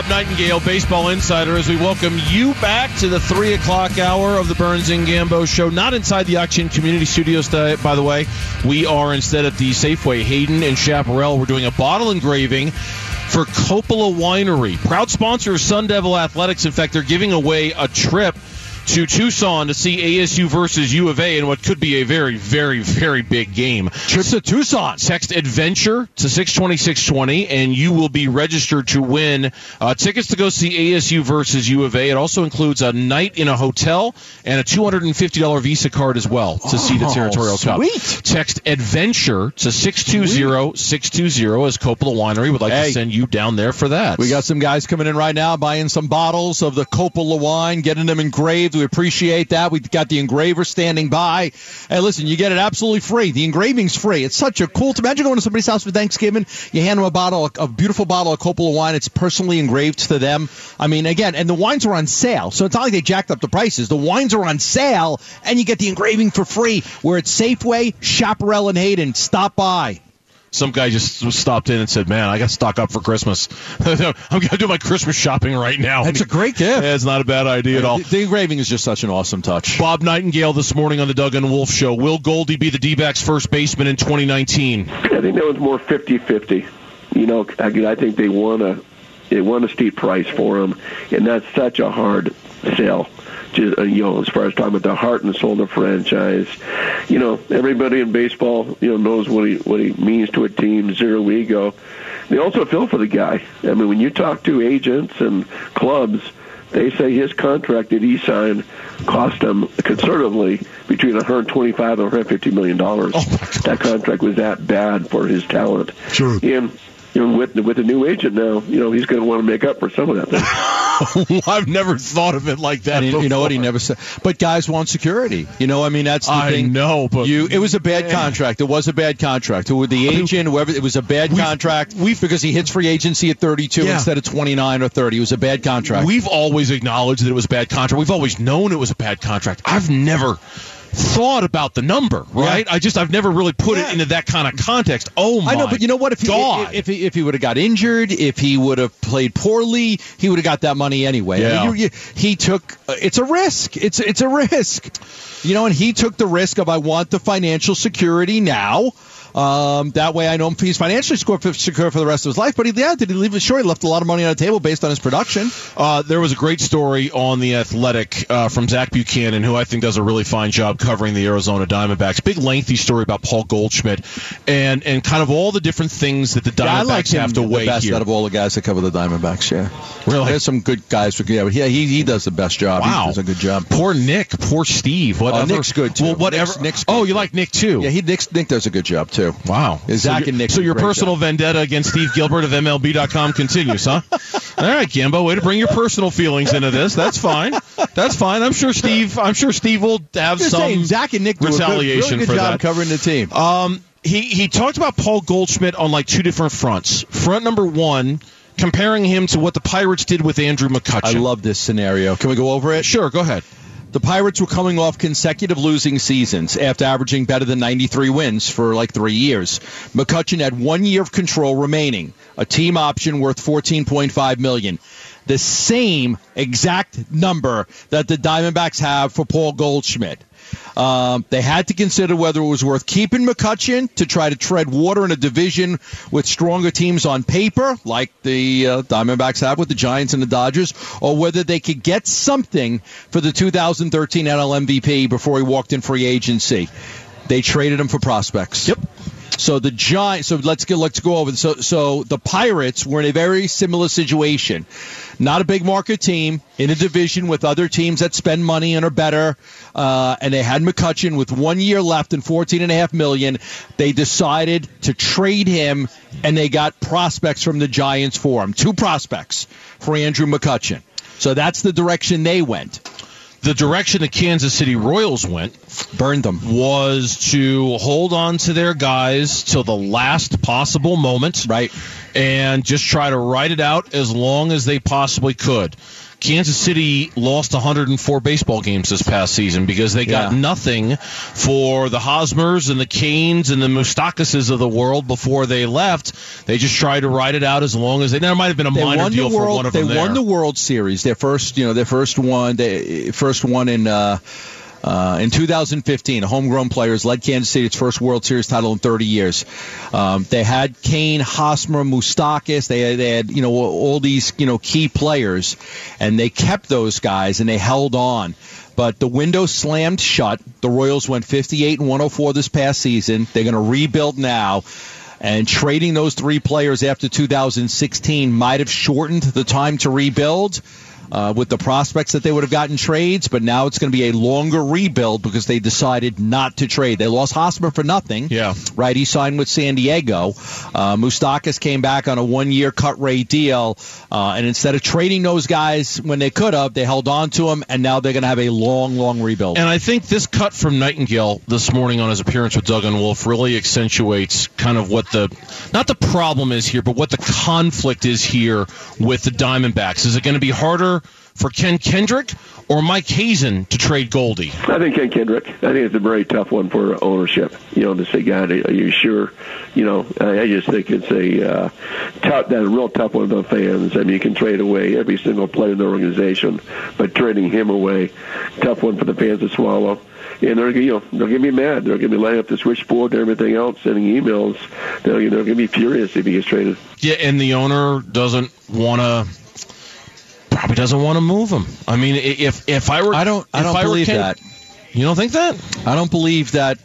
Nightingale, Baseball Insider, as we welcome you back to the 3 o'clock hour of the Burns and Gambo Show. Not inside the Auction Community Studios, by the way. We are instead at the Safeway Hayden and Chaparral. We're doing a bottle engraving for Coppola Winery. Proud sponsor of Sun Devil Athletics. In fact, they're giving away a trip to Tucson to see ASU versus U of A in what could be a very, very, very big game. Trip to Tucson. Text ADVENTURE to 620-620, and you will be registered to win tickets to go see ASU versus U of A. It also includes a night in a hotel and a $250 Visa card as well to see the Territorial Cup. Text ADVENTURE to 620-620 as Coppola Winery would like to send you down there for that. We got some guys coming in right now buying some bottles of the Coppola wine, getting them engraved. We appreciate that. We've got the engraver standing by. Hey, listen, you get it absolutely free. The engraving's free. It's such a cool... Imagine going to somebody's house for Thanksgiving. You hand them a beautiful bottle of Coppola wine. It's personally engraved to them. I mean, again, and the wines are on sale. So it's not like they jacked up the prices. The wines are on sale, and you get the engraving for free. We're at Safeway, Chaparral, and Hayden. Stop by. Some guy just stopped in and said, man, I got to stock up for Christmas. I'm going to do my Christmas shopping right now. That's a great gift. Yeah, it's not a bad idea at all. The engraving is just such an awesome touch. Bob Nightingale this morning on the Doug and Wolf Show. Will Goldie be the D-backs first baseman in 2019? I think that was more 50-50. You know, I think they won a steep price for him, and that's such a hard sell. Just, as far as talking about the heart and soul of the franchise, everybody in baseball, knows what he means to a team. Zero ego. They also feel for the guy. I mean, when you talk to agents and clubs, they say his contract that he signed cost him conservatively between $125 and $150 million. That contract was that bad for his talent. Sure. And with the new agent now, he's going to want to make up for some of that. I've never thought of it like that. You know what he never said. But guys want security. That's the thing. I know, but it was a bad contract. It was a bad contract. With the agent, whoever, it was a bad contract. Because he hits free agency at 32 instead of 29 or 30. It was a bad contract. We've always acknowledged that it was a bad contract. We've always known it was a bad contract. I've never thought about the number, right? Yeah. I've never really put it into that kind of context. Oh my! I know, but you know what? If he would have got injured, if he would have played poorly, he would have got that money anyway. Yeah. I mean, he took. It's a risk. It's a risk. And he took the risk of I want the financial security now. That way I know he's financially secure for the rest of his life. But did he leave it short? He left a lot of money on the table based on his production. There was a great story on The Athletic from Zach Buchanan, who I think does a really fine job covering the Arizona Diamondbacks. Big, lengthy story about Paul Goldschmidt and kind of all the different things that the Diamondbacks have to weigh best here. Out of all the guys that cover the Diamondbacks, yeah. Really? There's some good guys. He does the best job. Wow. He does a good job. Poor Nick. Poor Steve. Whatever. Nick's good, too. Well, whatever. Nick's good. You like Nick, too? Yeah, Nick does a good job, too. Wow. Zach and Nick. So your personal vendetta against Steve Gilbert of MLB.com continues, huh? All right, Gambo, way to bring your personal feelings into this. That's fine. I'm sure Steve will have some Zach and Nick do retaliation a really good for job that. Covering the team. He talked about Paul Goldschmidt on like two different fronts. Front number one, comparing him to what the Pirates did with Andrew McCutchen. I love this scenario. Can we go over it? Sure, go ahead. The Pirates were coming off consecutive losing seasons after averaging better than 93 wins for like 3 years. McCutchen had 1 year of control remaining, a team option worth $14.5 million. The same exact number that the Diamondbacks have for Paul Goldschmidt. They had to consider whether it was worth keeping McCutchen to try to tread water in a division with stronger teams on paper, like the Diamondbacks have with the Giants and the Dodgers, or whether they could get something for the 2013 NL MVP before he walked in free agency. They traded him for prospects. Yep. So the Giants. So let's go over. So the Pirates were in a very similar situation. Not a big market team in a division with other teams that spend money and are better. And they had McCutchen with 1 year left and $14.5 million. They decided to trade him, and they got prospects from the Giants for him. 2 prospects for Andrew McCutchen. So that's the direction they went. The direction the Kansas City Royals went, burned them, was to hold on to their guys till the last possible moment, right, and just try to ride it out as long as they possibly could. Kansas City lost 104 baseball games this past season because they got nothing for the Hosmers and the Canes and the Moustakas of the world before they left. They just tried to ride it out as long as there might have been a minor deal for one of them. They won the World Series, their first one in 2015. Homegrown players led Kansas City its first World Series title in 30 years. They had Kane, Hosmer, Moustakas. They had all these key players, and they kept those guys and they held on. But the window slammed shut. The Royals went 58-104 this past season. They're going to rebuild now. And trading those three players after 2016 might have shortened the time to rebuild with the prospects that they would have gotten trades, but now it's going to be a longer rebuild because they decided not to trade. They lost Hosmer for nothing. Yeah. Right? He signed with San Diego. Moustakas came back on a one-year cut rate deal, and instead of trading those guys when they could have, they held on to them, and now they're going to have a long, long rebuild. And I think this cut from Nightingale this morning on his appearance with Doug and Wolf really accentuates kind of what not the problem is here, but what the conflict is here with the Diamondbacks. Is it going to be harder for Ken Kendrick or Mike Hazen to trade Goldie? I think Ken Kendrick. I think it's a very tough one for ownership. To say, God, are you sure? I just think it's a real tough one for the fans. I mean, you can trade away every single player in the organization, but trading him away, tough one for the fans to swallow. And they're going to be mad. They're going to be lining up the switchboard and everything else, sending emails. They're going to be furious if he gets traded. Yeah, and the owner probably doesn't want to move him. I mean, if I were, I don't believe that. You don't think that? I don't believe that.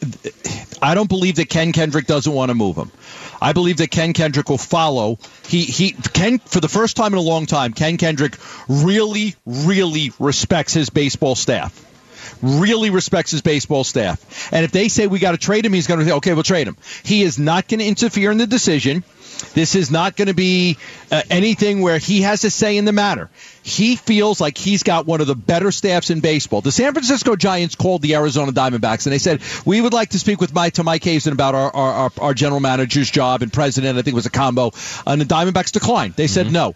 I don't believe that Ken Kendrick doesn't want to move him. I believe that Ken Kendrick will follow. Ken, for the first time in a long time, Ken Kendrick really, really respects his baseball staff. Really respects his baseball staff. And if they say we got to trade him, he's going to say, okay, we'll trade him. He is not going to interfere in the decision. This is not going to be anything where he has a say in the matter. He feels like he's got one of the better staffs in baseball. The San Francisco Giants called the Arizona Diamondbacks, and they said, we would like to speak with Mike Hazen about our general manager's job and president. I think it was a combo. And the Diamondbacks declined. They said no.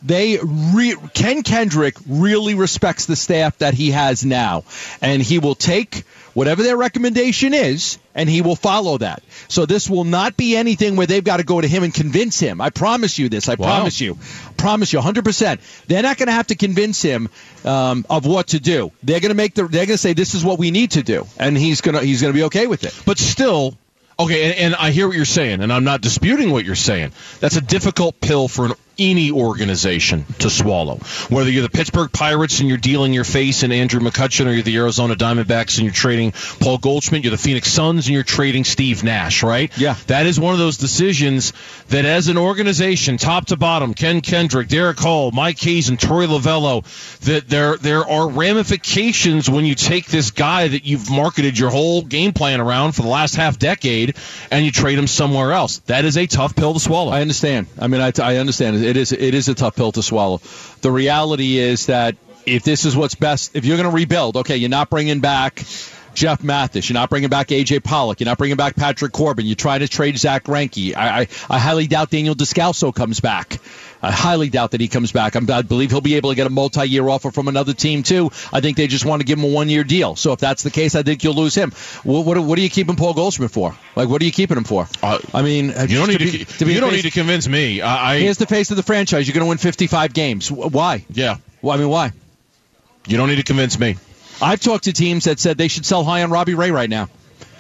Ken Kendrick really respects the staff that he has now, and he will take whatever their recommendation is, and he will follow that. So this will not be anything where they've got to go to him and convince him. I promise you this. I promise you. Promise you 100%. They're not going to have to convince him of what to do. They're going to say this is what we need to do, and he's going to be okay with it. But still, okay, and I hear what you're saying, and I'm not disputing what you're saying. That's a difficult pill for any organization to swallow. Whether you're the Pittsburgh Pirates and you're dealing your face in Andrew McCutchen, or you're the Arizona Diamondbacks and you're trading Paul Goldschmidt, you're the Phoenix Suns and you're trading Steve Nash, right? Yeah. That is one of those decisions that as an organization, top to bottom, Ken Kendrick, Derek Hall, Mike Hazen, Torey Lovello, that there are ramifications when you take this guy that you've marketed your whole game plan around for the last half decade and you trade him somewhere else. That is a tough pill to swallow. I understand. I mean, I understand. It is a tough pill to swallow. The reality is that if this is what's best, if you're going to rebuild, okay, you're not bringing back Jeff Mathis, you're not bringing back A.J. Pollock, you're not bringing back Patrick Corbin, you're trying to trade Zach Greinke. I highly doubt Daniel Descalso comes back. I highly doubt that he comes back. I believe he'll be able to get a multi-year offer from another team, too. I think they just want to give him a one-year deal. So if that's the case, I think you'll lose him. What are you keeping Paul Goldschmidt for? Like, what are you keeping him for? I mean, you don't need to convince me. Here's the face of the franchise. You're going to win 55 games. Why? Yeah. Well, I mean, why? You don't need to convince me. I've talked to teams that said they should sell high on Robbie Ray right now.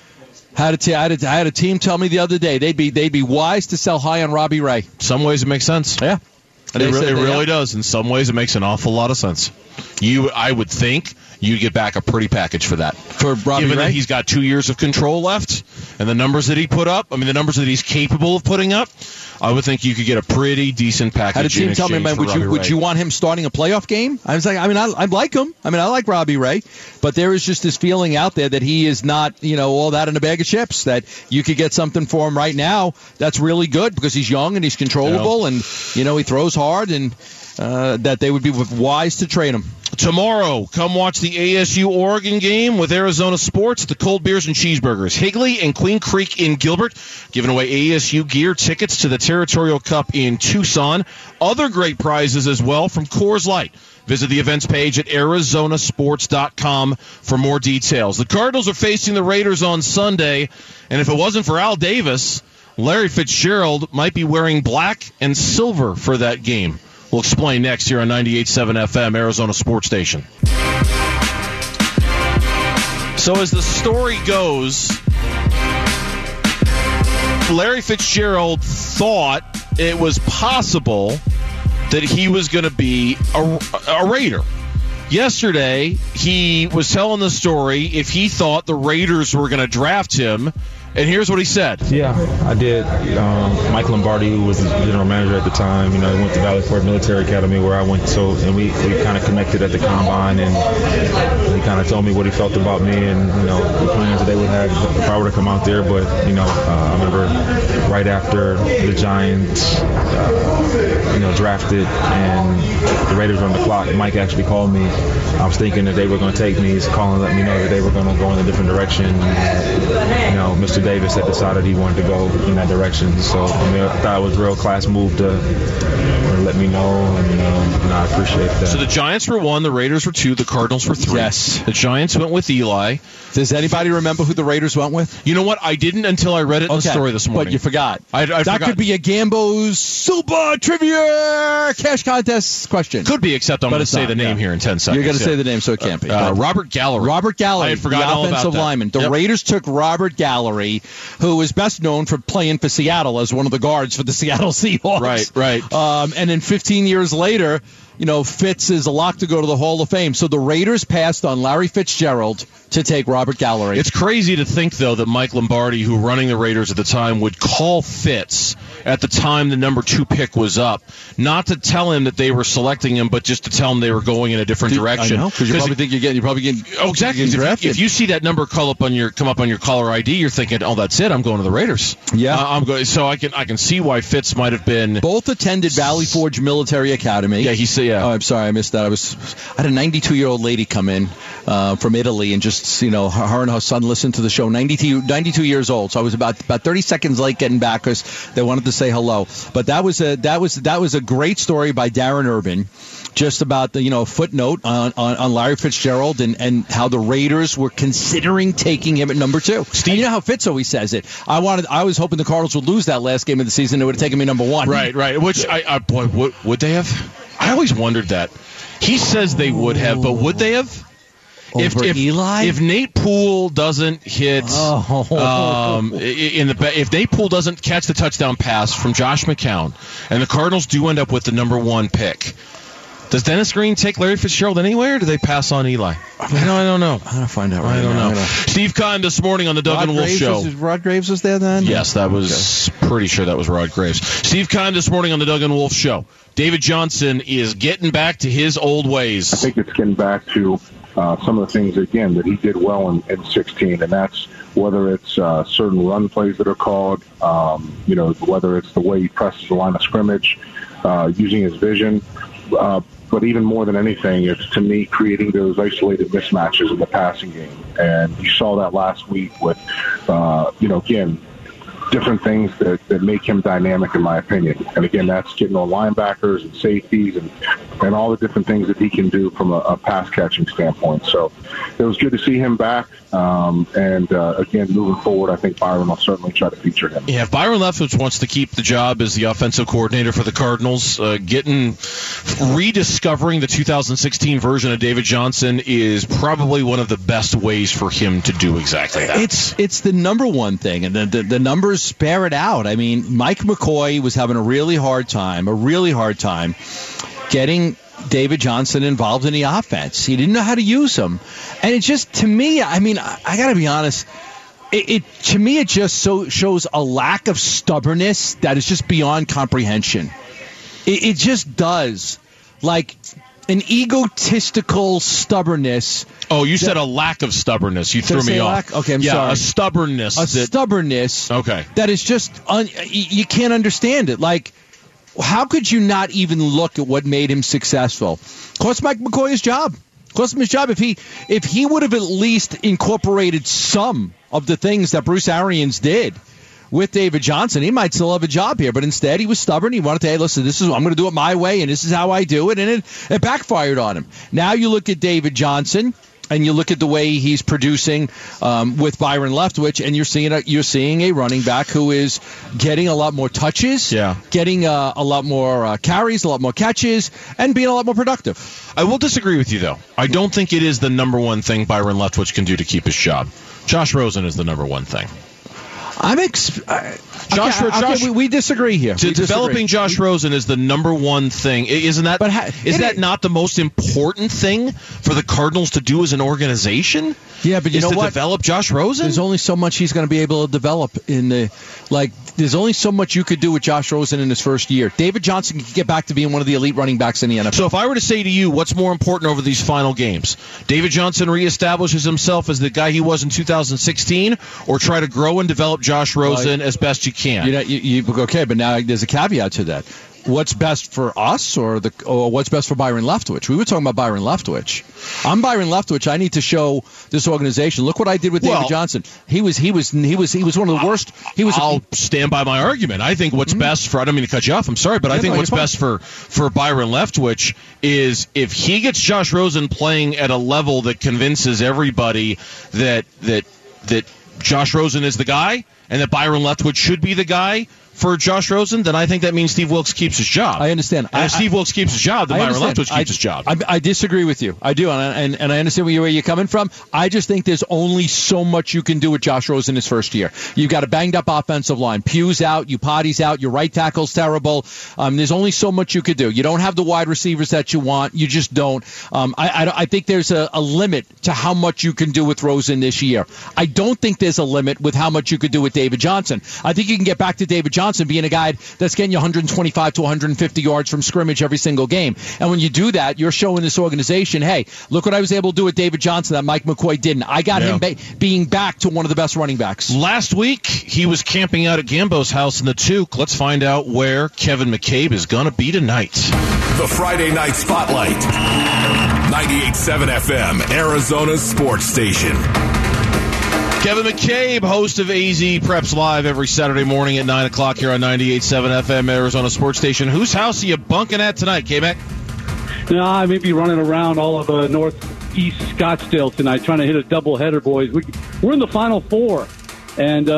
I had a team tell me the other day they'd be wise to sell high on Robbie Ray. Some ways it makes sense. Yeah. It really does. In some ways, it makes an awful lot of sense. I would think you get back a pretty package for that. For Robbie Given Ray? that he's got 2 years of control left, and the numbers that he put up, the numbers that he's capable of putting up, I would think you could get a pretty decent package. Had a team tell me, man, would you want him starting a playoff game? I was like, I like him. I like Robbie Ray, but there is just this feeling out there that he is not, all that in a bag of chips. That you could get something for him right now that's really good because he's young and he's controllable and he throws hard and that they would be wise to trade him. Tomorrow, come watch the ASU-Oregon game with Arizona Sports, the Cold Beers and Cheeseburgers. Higley and Queen Creek in Gilbert, giving away ASU gear tickets to the Territorial Cup in Tucson. Other great prizes as well from Coors Light. Visit the events page at arizonasports.com for more details. The Cardinals are facing the Raiders on Sunday, and if it wasn't for Al Davis, Larry Fitzgerald might be wearing black and silver for that game. We'll explain next here on 98.7 FM, Arizona Sports Station. So as the story goes, Larry Fitzgerald thought it was possible that he was going to be a Raider. Yesterday, he was telling the story if he thought the Raiders were going to draft him. And here's what he said. Yeah, I did. Mike Lombardi, who was the general manager at the time, he went to Valley Forge Military Academy where I went. And we kind of connected at the combine, and he kind of told me what he felt about me and the plans that they would have if I were to come out there. But I remember right after the Giants, drafted and the Raiders were on the clock, Mike actually called me. I was thinking that they were going to take me. He's calling, let me know that they were going to go in a different direction. Mr. Davis had decided he wanted to go in that direction. So, I thought it was a real class move to let me know, and I appreciate that. So the Giants were 1, the Raiders were 2, the Cardinals were 3. Yes. The Giants went with Eli. Does anybody remember who the Raiders went with? You know what? I didn't until I read it in the story this morning. But you forgot. I that forgot. Could be a Gambo's Super Trivia Cash Contest question. Could be, except I'm going to say the name here in 10 seconds. You're going to say the name, so it can't be. Robert Gallery. Robert Gallery, I had forgotten all the offensive about that. lineman. The Raiders took Robert Gallery, who is best known for playing for Seattle as one of the guards for the Seattle Seahawks. Right. And then 15 years later, Fitz is a lock to go to the Hall of Fame. So the Raiders passed on Larry Fitzgerald to take Robert Gallery. It's crazy to think, though, that Mike Lombardi, who running the Raiders at the time, would call Fitz at the time the number 2 pick was up, not to tell him that they were selecting him, but just to tell him they were going in a different direction. I know, because you probably think you're getting exactly. drafted. If you see that number come up on your caller ID, you're thinking, "Oh, that's it. I'm going to the Raiders." Yeah, I'm going. So I can see why Fitz might have been. Both attended Valley Forge Military Academy. Yeah, he said. Yeah. Oh, I'm sorry, I missed that. I had a 92-year-old lady come in from Italy, and just her and her son listened to the show. 92 years old. So I was about 30 seconds late getting back because they wanted to say hello. But that was a great story by Darren Urban, just about the footnote on Larry Fitzgerald and how the Raiders were considering taking him at number 2. Steve, and you know how Fitz always says it. I was hoping the Cardinals would lose that last game of the season. It would have taken me number 1. Right. Which boy, would they have? I always wondered that. He says they would have, but would they have? Over Eli? If Nate Poole doesn't hit if Nate Poole doesn't catch the touchdown pass from Josh McCown, and the Cardinals do end up with the number 1 pick, does Dennis Green take Larry Fitzgerald anywhere, or do they pass on Eli? I don't know. I'm going to find out I don't know. Steve Kahn this morning on the Doug and Wolf Show. Rod Graves was there then? Yes, that was pretty sure that was Rod Graves. Steve Kahn this morning on the Doug and Wolf Show. David Johnson is getting back to his old ways. I think it's getting back to some of the things, again, that he did well in 16, and that's whether it's certain run plays that are called, whether it's the way he presses the line of scrimmage, using his vision. But even more than anything, it's, to me, creating those isolated mismatches in the passing game. And you saw that last week with, again, different things that make him dynamic, in my opinion. And again, that's getting on linebackers and safeties and all the different things that he can do from a pass catching standpoint. So it was good to see him back. Again, moving forward, I think Byron will certainly try to feature him. Yeah, if Byron Leftwich wants to keep the job as the offensive coordinator for the Cardinals, rediscovering the 2016 version of David Johnson is probably one of the best ways for him to do exactly that. It's the number one thing, and the numbers bear it out. I mean, Mike McCoy was having a really hard time getting David Johnson involved in the offense. He didn't know how to use him. And it just, to me, I mean, I got to be honest, it just shows a lack of stubbornness that is just beyond comprehension. It just does. Like an egotistical stubbornness. Oh, you said a lack of stubbornness. You threw me off. Okay, I'm sorry. A stubbornness. Stubbornness. Okay. That is just, you can't understand it. Like, how could you not even look at what made him successful? Cost Mike McCoy his job. Cost him his job. If he would have at least incorporated some of the things that Bruce Arians did with David Johnson, he might still have a job here. But instead, he was stubborn. He wanted to, hey, listen, I'm going to do it my way, and this is how I do it. And it backfired on him. Now you look at David Johnson, and you look at the way he's producing with Byron Leftwich, and you're seeing a running back who is getting a lot more touches, getting a lot more carries, a lot more catches, and being a lot more productive. I will disagree with you, though. I don't think it is the number one thing Byron Leftwich can do to keep his job. Josh Rosen is the number one thing. We disagree here. Developing Josh Rosen is the number one thing. Isn't that? Is that not the most important thing for the Cardinals to do as an organization? Yeah, but you know what? Develop Josh Rosen. There's only so much he's going to be able to develop there's only so much you could do with Josh Rosen in his first year. David Johnson can get back to being one of the elite running backs in the NFL. So if I were to say to you, what's more important over these final games? David Johnson reestablishes himself as the guy he was in 2016, or try to grow and develop Josh Rosen as best you can? Okay, but now there's a caveat to that. What's best for us, or what's best for Byron Leftwich? We were talking about Byron Leftwich. I'm Byron Leftwich. I need to show this organization. Look what I did with David Johnson. He was one of the worst. I'll stand by my argument. I think what's best for, I don't mean to cut you off, I'm sorry, but I think what's best for Byron Leftwich is if he gets Josh Rosen playing at a level that convinces everybody that Josh Rosen is the guy and that Byron Leftwich should be the guy for Josh Rosen, then I think that means Steve Wilks keeps his job. I understand. And if Steve Wilks keeps his job, then Byron Leftwich keeps his job. I disagree with you. I do, and I understand where you're coming from. I just think there's only so much you can do with Josh Rosen his first year. You've got a banged-up offensive line. Pugh's out. Upati's out. Your right tackle's terrible. There's only so much you could do. You don't have the wide receivers that you want. You just don't. I think there's a limit to how much you can do with Rosen this year. I don't think there's a limit with how much you could do with David Johnson. I think you can get back to David Johnson being a guy that's getting you 125 to 150 yards from scrimmage every single game. And when you do that, you're showing this organization, hey, look what I was able to do with David Johnson that Mike McCoy didn't. I got him being back to one of the best running backs. Last week, he was camping out at Gambo's house in the Toque. Let's find out where Kevin McCabe is going to be tonight. The Friday Night Spotlight. 98.7 FM, Arizona's sports station. Kevin McCabe, host of AZ Preps Live every Saturday morning at 9 o'clock here on 98.7 FM, Arizona Sports Station. Whose house are you bunking at tonight, K-Mac? I may be running around all of northeast Scottsdale tonight trying to hit a doubleheader, boys. We're in the Final Four, and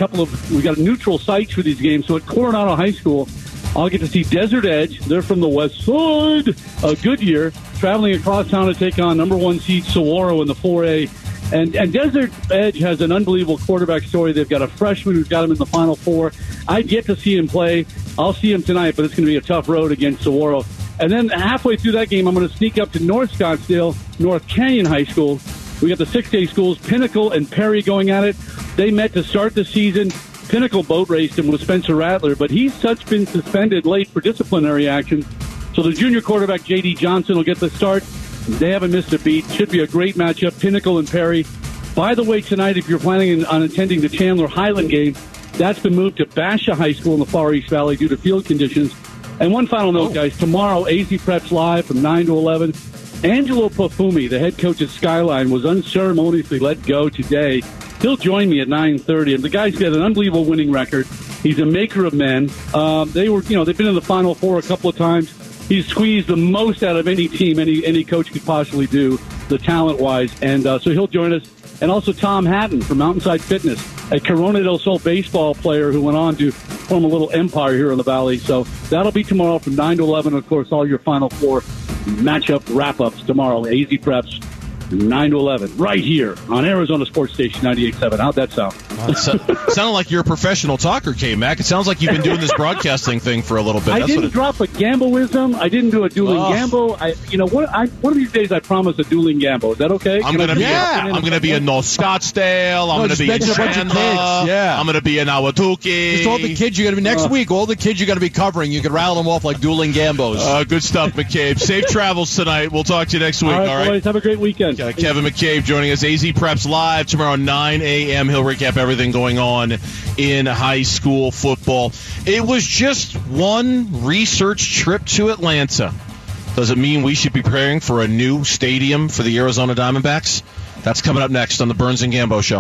we got neutral sites for these games. So at Coronado High School, I'll get to see Desert Edge. They're from the west side of Goodyear, traveling across town to take on number one seed Saguaro in the 4A. And Desert Edge has an unbelievable quarterback story. They've got a freshman who's got him in the Final Four. I'd yet to see him play. I'll see him tonight, but it's going to be a tough road against Saguaro. And then halfway through that game, I'm going to sneak up to North Scottsdale, North Canyon High School. We got the 6A schools, Pinnacle and Perry, going at it. They met to start the season. Pinnacle boat raced him with Spencer Rattler, but he's been suspended late for disciplinary action. So the junior quarterback, J.D. Johnson, will get the start. They haven't missed a beat. Should be a great matchup, Pinnacle and Perry. By the way, tonight, if you're planning on attending the Chandler Highland game, that's been moved to Basha High School in the Far East Valley due to field conditions. And one final note, guys. Tomorrow, AZ Preps Live from 9 to 11. Angelo Pafumi, the head coach at Skyline, was unceremoniously let go today. He'll join me at 9:30. And the guy's got an unbelievable winning record. He's a maker of men. They've been in the Final Four a couple of times. He's squeezed the most out of any team any coach could possibly do, the talent-wise. And so he'll join us. And also Tom Hatton from Mountainside Fitness, a Corona del Sol baseball player who went on to form a little empire here in the Valley. So that'll be tomorrow from 9 to 11. Of course, all your Final Four matchup wrap-ups tomorrow. AZ Preps, 9 to 11, right here on Arizona Sports Station 98.7. How'd that sound? Sounded like you're a professional talker, K-Mac. It sounds like you've been doing this broadcasting thing for a little bit. I didn't drop a gamboism. I didn't do a dueling gambo. One of these days I promise a dueling gambo. Is that okay? I'm going to be in North Scottsdale. I'm going to be in Chandler. I'm going to be in Ahwatukee. Just all the kids you're going to be next week. All the kids you're going to be covering. You can rattle them off like dueling gambos. Good stuff, McCabe. Safe travels tonight. We'll talk to you next week. All right, boys. Have a great weekend. Kevin McCabe joining us. AZ Preps Live tomorrow 9 a.m. He'll recap everything going on in high school football. It was just one research trip to Atlanta Does it mean we should be preparing for a new stadium for the Arizona Diamondbacks? That's coming up next on the Burns and Gambo Show.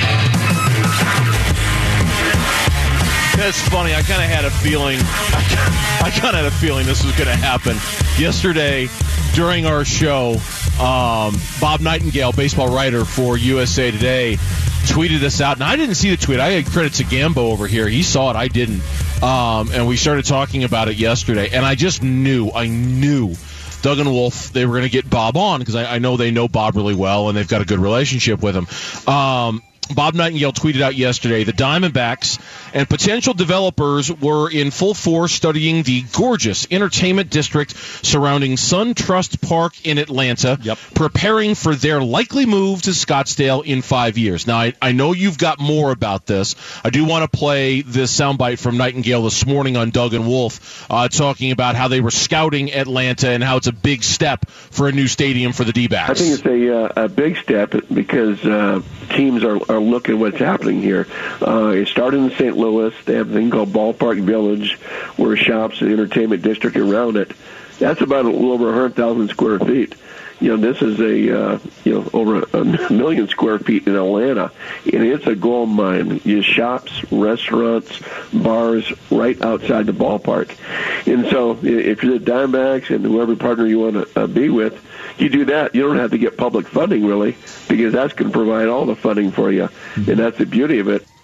That's funny. I kind of had a feeling. This was going to happen yesterday during our show. Bob Nightingale, baseball writer for USA Today, tweeted this out, and I didn't see the tweet. I had credit to Gambo over here. He saw it. I didn't. And we started talking about it yesterday, and I just knew. Doug and Wolf, they were going to get Bob on because I know they know Bob really well, and they've got a good relationship with him. Bob Nightingale tweeted out yesterday, the Diamondbacks and potential developers were in full force studying the gorgeous entertainment district surrounding SunTrust Park in Atlanta, preparing for their likely move to Scottsdale in 5 years. Now, I know you've got more about this. I do want to play this soundbite from Nightingale this morning on Doug and Wolf, talking about how they were scouting Atlanta and how it's a big step for a new stadium for the D-backs. I think it's a big step because teams are looking at what's happening here. It started in St. Louis. They have a thing called Ballpark Village, where shops and entertainment district around it. That's about a little over 100,000 square feet. This is over a million square feet in Atlanta, and it's a gold mine. You shops, restaurants, bars right outside the ballpark. And so if you're the Diamondbacks and whoever partner you want to be with, you do that. You don't have to get public funding, really, because that's going to provide all the funding for you, and that's the beauty of it.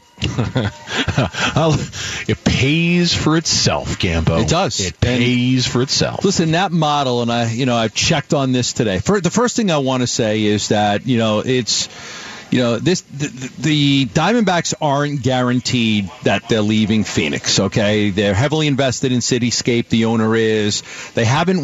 It pays for itself, Gambo. It does. It pays for itself. Listen, that model, and I've checked on this today. The first thing I want to say is that the Diamondbacks aren't guaranteed that they're leaving Phoenix, okay? They're heavily invested in Cityscape, the owner is. They haven't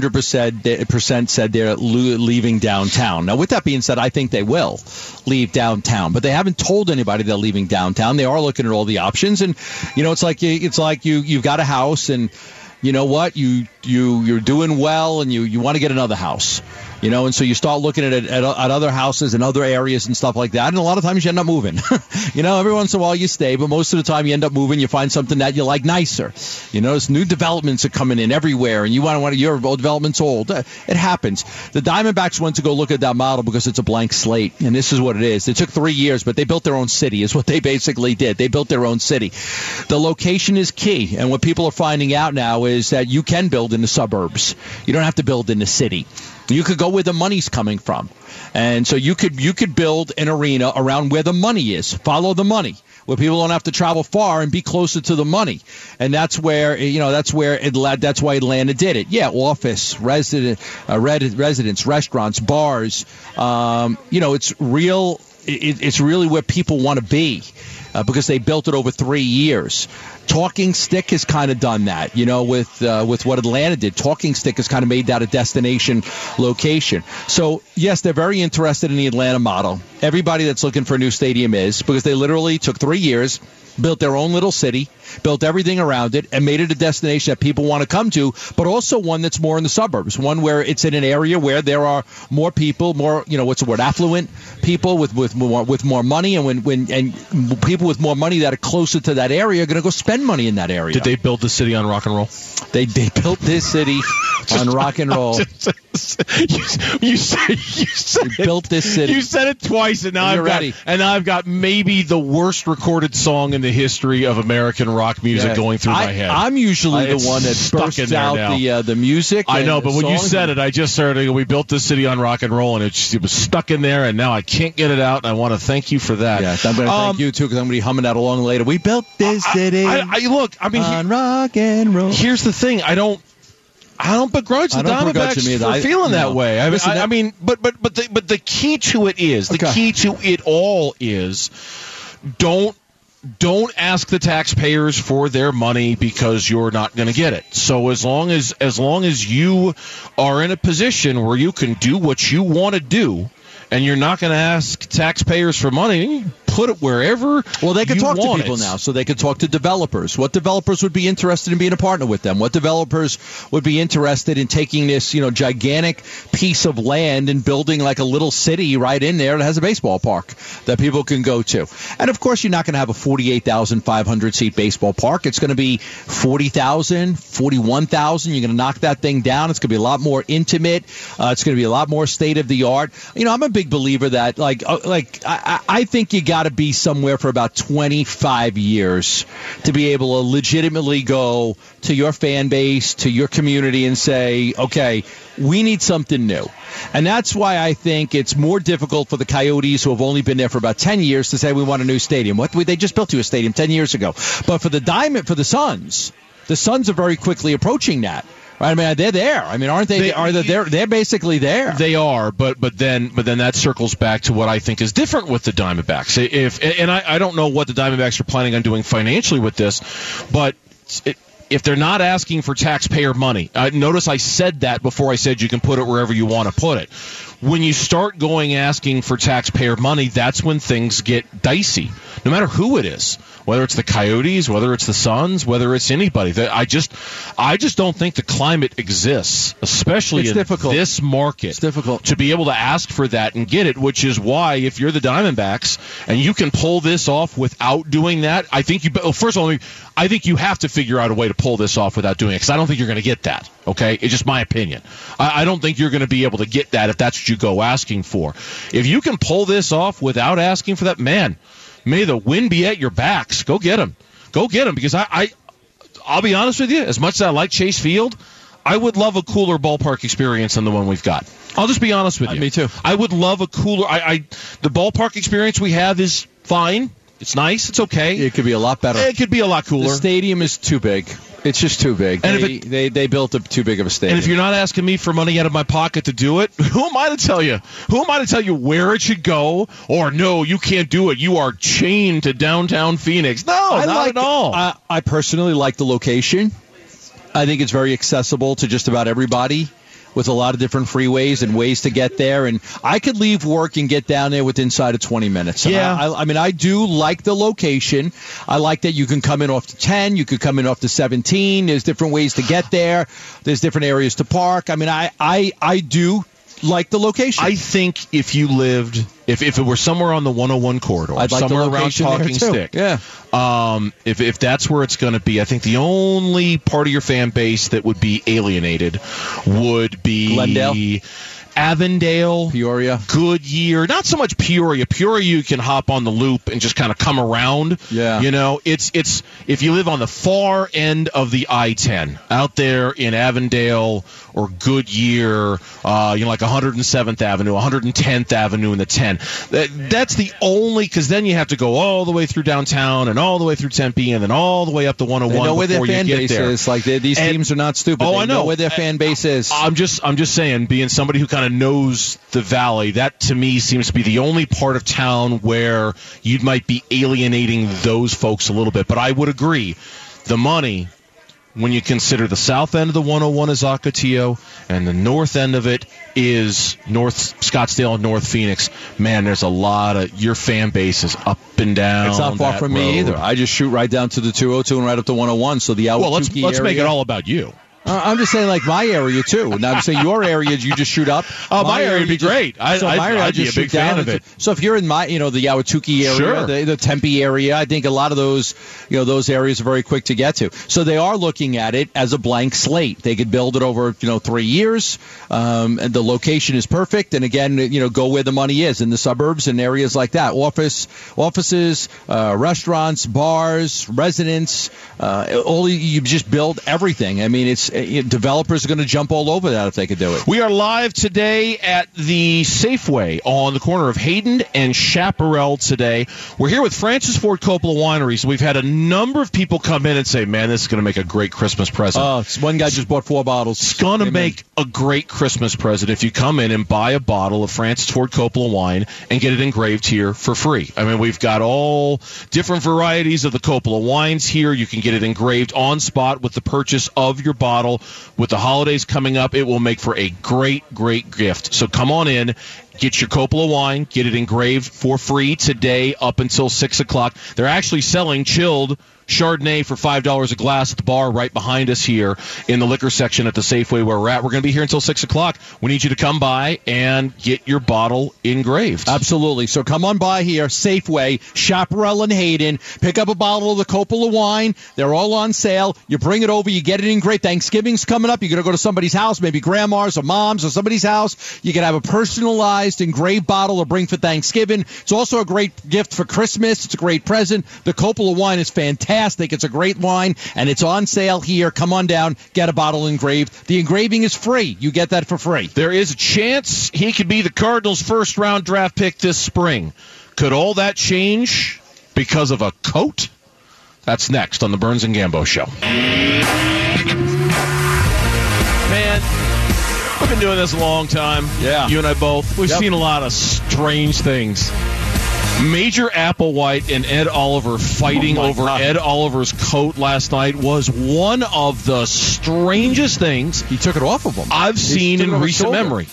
100% said they're leaving downtown. Now, with that being said, I think they will leave downtown, but they haven't told anybody they're leaving downtown. They are looking at all the options, and, it's like you've got a house, and you know what? You're doing well, and you want to get another house. And so you start looking at other houses and other areas and stuff like that, and a lot of times you end up moving. Every once in a while you stay, but most of the time you end up moving. You find something that you like nicer. There's new developments are coming in everywhere, and you want your development's old. It happens. The Diamondbacks went to go look at that model because it's a blank slate, and this is what it is. It took 3 years, but they built their own city is what they basically did. They built their own city. The location is key, and what people are finding out now is that you can build in the suburbs. You don't have to build in the city. You could go where the money's coming from. And so you could build an arena around where the money is. Follow the money, where people don't have to travel far and be closer to the money. And that's where, that's why Atlanta did it. Yeah, office, residents, restaurants, bars. It's real. It's really where people want to be because they built it over 3 years. Talking Stick has kind of done that, with what Atlanta did. Talking Stick has kind of made that a destination location. So, yes, they're very interested in the Atlanta model. Everybody that's looking for a new stadium is, because they literally took 3 years, built their own little city, built everything around it, and made it a destination that people want to come to, but also one that's more in the suburbs, one where it's in an area where there are more people, more, affluent people with more money, and when people with more money that are closer to that area are going to go spend money in that area. Did they build the city on rock and roll? They built this city on rock and roll. You built this city. You said it twice, and now I've got maybe the worst recorded song in the history of American rock music going through my head. I'm usually the one that bursts out the music. I know, but when you said it, I just started. We built this city on rock and roll, and it was stuck in there, and now I can't get it out. And I want to thank you for that. Yeah, I'm going to thank you too, because I'm going to be humming that along later. We built this city on rock and roll. Here's the thing: I don't begrudge the Diamondbacks for feeling that way. But the key to it is key to it all is don't ask the taxpayers for their money because you're not going to get it. So as long as you are in a position where you can do what you want to do, and you're not going to ask taxpayers for money, put it wherever. Well, they could you talk to want people it. now, so they could talk to developers. What developers would be interested in being a partner with them? What developers would be interested in taking this, gigantic piece of land and building like a little city right in there that has a baseball park that people can go to? And of course, you're not going to have a 48,500 seat baseball park. It's going to be 40,000, 41,000. You're going to knock that thing down. It's going to be a lot more intimate. It's going to be a lot more state of the art. I'm a big believer that I think you got to be somewhere for about 25 years to be able to legitimately go to your fan base, to your community, and say, okay, we need something new. And that's why I think it's more difficult for the Coyotes, who have only been there for about 10 years, to say we want a new stadium. They just built you a stadium 10 years ago. But for the Suns are very quickly approaching that. Right, I mean, they're there. I mean, aren't they? They're basically there. They are, but then that circles back to what I think is different with the Diamondbacks. I don't know what the Diamondbacks are planning on doing financially with this, but if they're not asking for taxpayer money, notice I said that before I said you can put it wherever you want to put it. When you start asking for taxpayer money, that's when things get dicey, no matter who it is. Whether it's the Coyotes, whether it's the Suns, whether it's anybody. I just don't think the climate exists, especially in this market. It's difficult to be able to ask for that and get it, which is why if you're the Diamondbacks and you can pull this off without doing that, I think I think you have to figure out a way to pull this off without doing it, because I don't think you're going to get that, okay? It's just my opinion. I don't think you're going to be able to get that if that's what you go asking for. If you can pull this off without asking for that, man, may the wind be at your backs. Go get them. Go get them, because I'll be honest with you, as much as I like Chase Field, I would love a cooler ballpark experience than the one we've got. I'll just be honest with you. Me too. I would love a cooler. The ballpark experience we have is fine. It's nice. It's okay. It could be a lot better. It could be a lot cooler. The stadium is too big. It's just too big. And they built too big of a stadium. And if you're not asking me for money out of my pocket to do it, who am I to tell you? Who am I to tell you where it should go? Or no, you can't do it. You are chained to downtown Phoenix. No, not at all. I personally like the location. I think it's very accessible to just about everybody, with a lot of different freeways and ways to get there. And I could leave work and get down there inside of 20 minutes. Yeah. I do like the location. I like that you can come in off the 10. You could come in off the 17. There's different ways to get there. There's different areas to park. I mean, I do like the location. I think if you lived, if it were somewhere on the 101 corridor, I'd like somewhere the around Talking Stick, yeah. If that's where it's going to be, I think the only part of your fan base that would be alienated would be Glendale, Avondale, Peoria, Goodyear. Not so much Peoria. Peoria, you can hop on the loop and just kind of come around. Yeah. It's if you live on the far end of the I-10 out there in Avondale or Goodyear, like 107th Avenue, 110th Avenue in the 10. That's the only, because then you have to go all the way through downtown and all the way through Tempe and then all the way up to 101. They know where their fan base is. Like these teams are not stupid. I know where their fan base is. I'm just saying, being somebody who kind of knows the Valley, that to me seems to be the only part of town where you might be alienating those folks a little bit. But I would agree, the money, when you consider the south end of the 101 is Ocotillo and the north end of it is North Scottsdale and North Phoenix, man, there's a lot of your fan base is up and down. It's not far from me either. I just shoot right down to the 202 and right up to 101. So the Ahwatukee let's area, make it all about you. I'm just saying, like, my area, too. Now, I'm saying your area, you just shoot up. Oh, my area would be great. I'd be a big fan of it. So if you're in the Ahwatukee area, sure. the Tempe area, I think a lot of those areas are very quick to get to. So they are looking at it as a blank slate. They could build it over, 3 years. And the location is perfect. And again, go where the money is, in the suburbs and areas like that. Offices, restaurants, bars, residents, you just build everything. I mean, developers are going to jump all over that if they could do it. We are live today at the Safeway on the corner of Hayden and Chaparral today. We're here with Francis Ford Coppola Winery. So we've had a number of people come in and say, man, this is going to make a great Christmas present. Oh, one guy just bought 4 bottles. It's going to make a great Christmas present if you come in and buy a bottle of Francis Ford Coppola wine and get it engraved here for free. I mean, we've got all different varieties of the Coppola wines here. You can get it engraved on spot with the purchase of your bottle. bottle. With the holidays coming up, it will make for a great, great gift. So come on in. Get your Coppola wine. Get it engraved for free today up until 6 o'clock. They're actually selling chilled Chardonnay for $5 a glass at the bar right behind us here in the liquor section at the Safeway where we're at. We're going to be here until 6 o'clock. We need you to come by and get your bottle engraved. Absolutely. So come on by here, Safeway, Chaparral and Hayden. Pick up a bottle of the Coppola wine. They're all on sale. You bring it over. You get it engraved. Thanksgiving's coming up. You're going to go to somebody's house, maybe grandma's or mom's or somebody's house. You can have a personalized engraved bottle to bring for Thanksgiving. It's also a great gift for Christmas. It's a great present. The Coppola wine is fantastic. It's a great wine, and it's on sale here. Come on down, get a bottle engraved. The engraving is free. You get that for free. There is a chance he could be the Cardinals' first-round draft pick this spring. Could all that change because of a coat? That's next on the Burns and Gambo Show. Man, we've been doing this a long time. Yeah. You and I both. We've seen a lot of strange things. Major Applewhite and Ed Oliver fighting over Ed Oliver's coat last night was one of the strangest things. He took it off of him. I've seen in recent memory.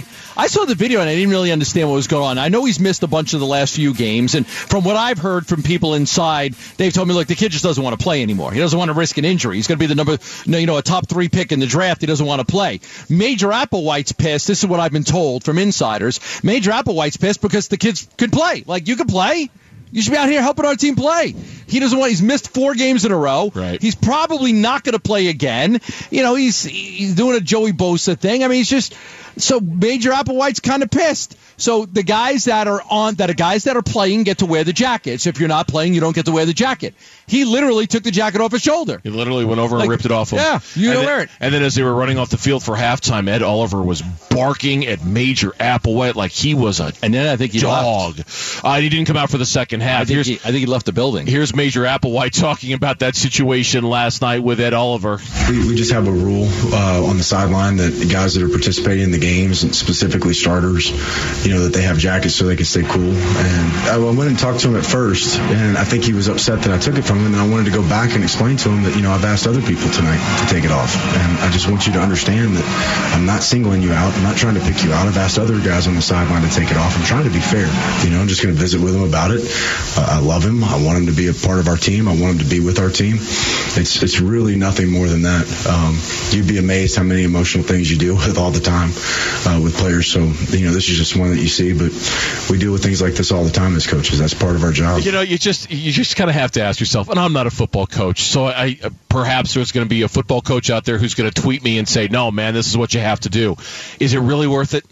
I saw the video, and I didn't really understand what was going on. I know he's missed a bunch of the last few games, and from what I've heard from people inside, they've told me, look, the kid just doesn't want to play anymore. He doesn't want to risk an injury. He's going to be a top 3 pick in the draft. He doesn't want to play. Major Applewhite's pissed. This is what I've been told from insiders. Major Applewhite's pissed because the kids could play. Like, you could play. You should be out here helping our team play. He doesn't want. He's missed 4 games in a row. Right. He's probably not going to play again. You know, he's doing a Joey Bosa thing. I mean, he's just so Major Applewhite's kind of pissed. So the guys that are playing get to wear the jackets. If you're not playing, you don't get to wear the jacket. He literally took the jacket off his shoulder. He literally went over and ripped it off him. Yeah, you don't wear it. And then as they were running off the field for halftime, Ed Oliver was barking at Major Applewhite like he was a and then I think he dog. He didn't come out for the second half. I think he left the building. Here's Major Applewhite talking about that situation last night with Ed Oliver. We just have a rule on the sideline that the guys that are participating in the games, and specifically starters, that they have jackets so they can stay cool. And I went and talked to him at first, and I think he was upset that I took it from him, and I wanted to go back and explain to him that, I've asked other people tonight to take it off. And I just want you to understand that I'm not singling you out. I'm not trying to pick you out. I've asked other guys on the sideline to take it off. I'm trying to be fair. I'm just going to visit with him about it. I love him. I want him to be a part of our team. I want him to be with our team. It's really nothing more than that. You'd be amazed how many emotional things you deal with all the time with players. So, this is just one that you see, but we deal with things like this all the time as coaches. That's part of our job. You just kind of have to ask yourself, and I'm not a football coach, so perhaps there's going to be a football coach out there who's going to tweet me and say, no, man, this is what you have to do. Is it really worth it?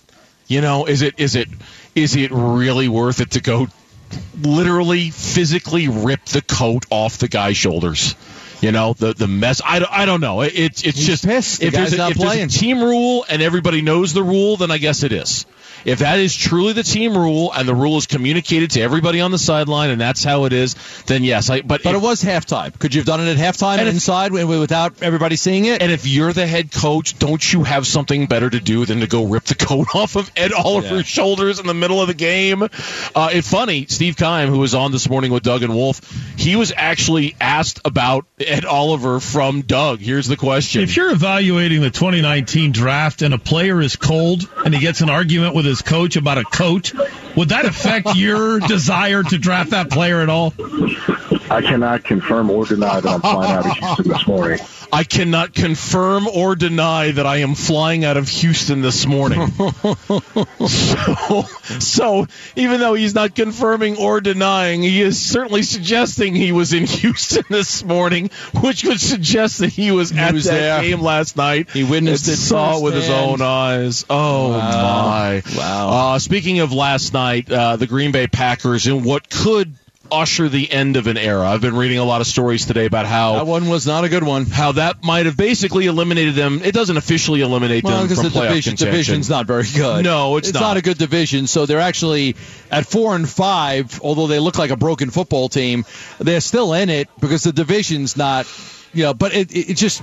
Is it really worth it to go literally physically rip the coat off the guy's shoulders? The mess. I don't know. It's just pissed. If there's a team rule and everybody knows the rule, then I guess it is. If that is truly the team rule and the rule is communicated to everybody on the sideline and that's how it is, then yes. But it was halftime. Could you have done it at halftime and inside without everybody seeing it? And if you're the head coach, don't you have something better to do than to go rip the coat off of Ed Oliver's shoulders in the middle of the game? It's funny, Steve Keim, who was on this morning with Doug and Wolf, he was actually asked about Ed Oliver from Doug. Here's the question. If you're evaluating the 2019 draft and a player is cold and he gets an argument with his coach about a coat, would that affect your desire to draft that player at all? I cannot confirm or deny that I'm flying out of Houston this morning. I cannot confirm or deny that I am flying out of Houston this morning. So even though he's not confirming or denying, he is certainly suggesting he was in Houston this morning, which would suggest that he was at that game last night. He witnessed it, saw it with his own eyes. Oh, my. Wow. Speaking of last night, the Green Bay Packers in what could usher the end of an era. I've been reading a lot of stories today about how that one was not a good one. How that might have basically eliminated them. It doesn't officially eliminate them from playoff contention. Division's not very good. No, it's not. It's not a good division. So they're actually at 4-5. Although they look like a broken football team, they're still in it because the division's not. But it just.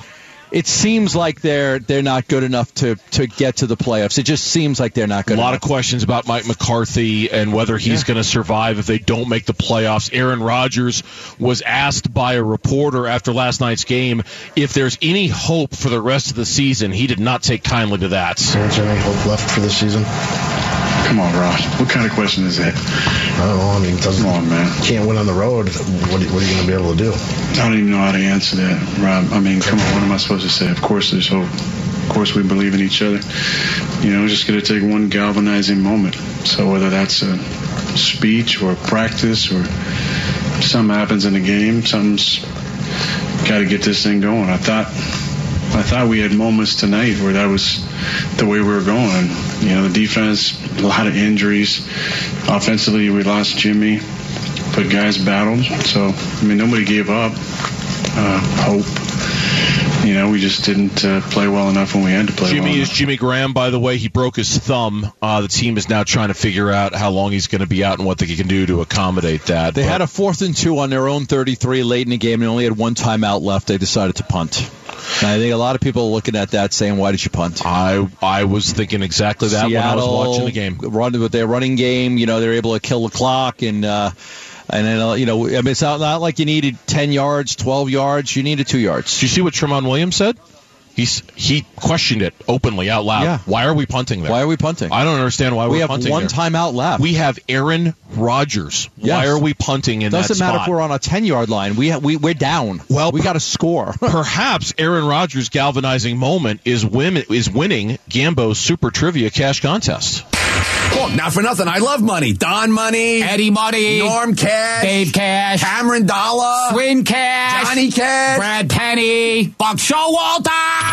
it seems like they're not good enough to get to the playoffs. It just seems like they're not good enough. A lot of questions about Mike McCarthy and whether he's going to survive if they don't make the playoffs. Aaron Rodgers was asked by a reporter after last night's game if there's any hope for the rest of the season. He did not take kindly to that. Is there any hope left for the season? Come on, Rod. What kind of question is that? I don't know. I mean, come on, man. Can't win on the road. What are you going to be able to do? I don't even know how to answer that, Rob. I mean, come on. What am I supposed to say? Of course there's hope. Of course we believe in each other. You know, we're just going to take one galvanizing moment. So whether that's a speech or a practice or something happens in the game, something's got to get this thing going. I thought we had moments tonight where that was the way we were going. You know, the defense, a lot of injuries. Offensively, we lost Jimmy, but guys battled. So, I mean, nobody gave up hope. You know, we just didn't play well enough when we had to play Jimmy well is Jimmy Graham, by the way. He broke his thumb. The team is now trying to figure out how long he's going to be out and what they can do to accommodate that. They had a 4th and 2 on their own 33 late in the game and only had one timeout left. They decided to punt. And I think a lot of people are looking at that saying, why did you punt? I was thinking exactly that Seattle, when I was watching the game. With their running game, you know, they're able to kill the clock. And then, you know, I mean, it's not like you needed 10 yards, 12 yards. You needed 2 yards. Did you see what Tramon Williams said? He questioned it openly out loud. Yeah. Why are we punting there? Why are we punting? I don't understand why we're punting there. We have one timeout left. We have Aaron Rodgers. Yes. Why are we punting in that spot? Doesn't matter if we're on a 10-yard line. We're down. Well, we got to score. Perhaps Aaron Rodgers' galvanizing moment is winning Gambo's Super Trivia Cash Contest. Look, not for nothing. I love money. Don Money. Eddie Money. Norm Cash. Dave Cash. Cameron Dollar. Swin Cash. Johnny Cash. Brad Penny. Buck Showalter.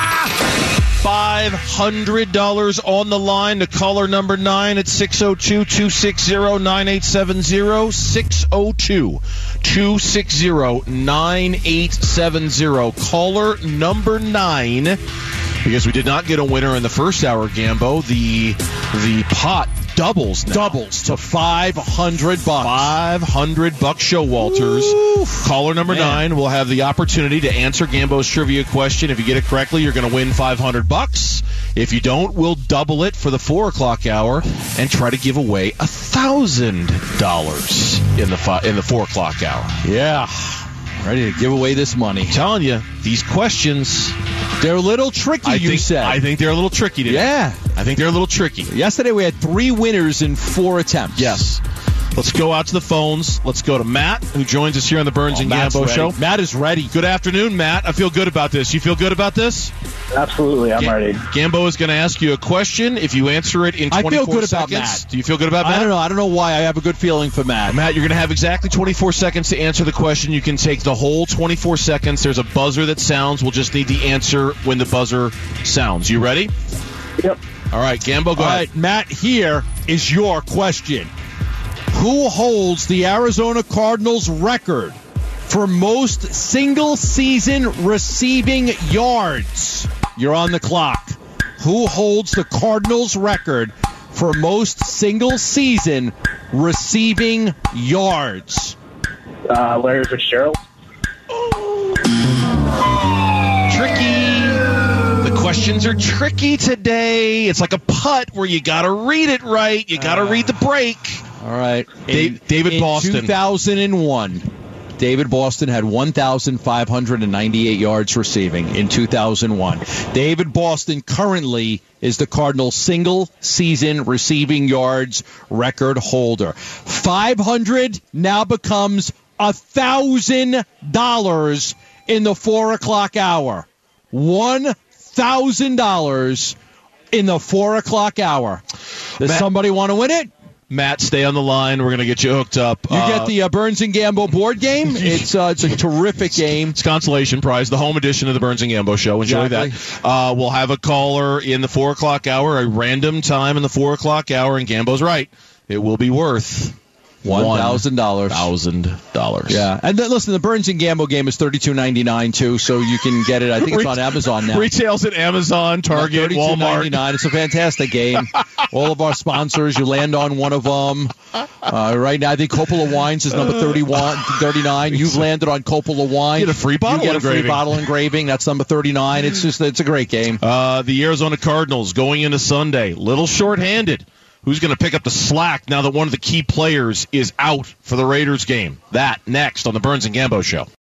$500 on the line to caller number 9 at 602-260-9870. 602-260-9870. Caller number 9. Because we did not get a winner in the first hour, Gambo. The pot doubles now. Doubles to $500. $500 Showalters. Caller number 9 will have the opportunity to answer Gambo's trivia question. If you get it correctly, you're going to win $500. If you don't, we'll double it for the 4 o'clock hour and try to give away $1,000 in the 4 o'clock hour. Yeah. Ready to give away this money. I'm telling you, these questions, they're a little tricky, I think they're a little tricky today. Yeah. I think they're a little tricky. Yesterday we had 3 winners in 4 attempts. Yes. Let's go out to the phones. Let's go to Matt, who joins us here on the Burns and Gambo Show. Matt is ready. Good afternoon, Matt. I feel good about this. You feel good about this? Absolutely, I'm ready. Gambo is going to ask you a question. If you answer it in 24 I feel good seconds, about Matt. Do you feel good about Matt? I don't know why. I have a good feeling for Matt. Matt, you're going to have exactly 24 seconds to answer the question. You can take the whole 24 seconds. There's a buzzer that sounds. We'll just need the answer when the buzzer sounds. You ready? Yep. All right, Gambo, go ahead. Right, Matt, here is your question. Who holds the Arizona Cardinals record for most single-season receiving yards? You're on the clock. Who holds the Cardinals record for most single-season receiving yards? Larry Fitzgerald. Tricky. The questions are tricky today. It's like a putt where you got to read it right. You got to read the break. All right. David Boston. In 2001, David Boston had 1,598 yards receiving in 2001. David Boston currently is the Cardinals' single-season receiving yards record holder. 500 now becomes $1,000 in the 4 o'clock hour. $1,000 in the 4 o'clock hour. Does somebody want to win it? Matt, stay on the line. We're going to get you hooked up. You get the Burns and Gambo board game. It's a terrific game. It's consolation prize, the home edition of the Burns and Gambo Show. Enjoy that. We'll have a caller in the 4 o'clock hour, a random time in the 4 o'clock hour, and Gambo's right. It will be worth $1,000. $1,000. Yeah, and then, listen, the Burns and Gambo game is $32.99 too, so you can get it. I think it's on Amazon now. Retails at Amazon, Target, Walmart. $32.99. It's a fantastic game. All of our sponsors, you land on one of them. Right now, I think Coppola Wines is number 39. You've landed on Coppola Wine. You get a free bottle You get engraving. a free bottle engraving. That's number 39. It's a great game. The Arizona Cardinals going into Sunday, little shorthanded. Who's going to pick up the slack now that one of the key players is out for the Raiders game? That next on the Burns and Gambo Show.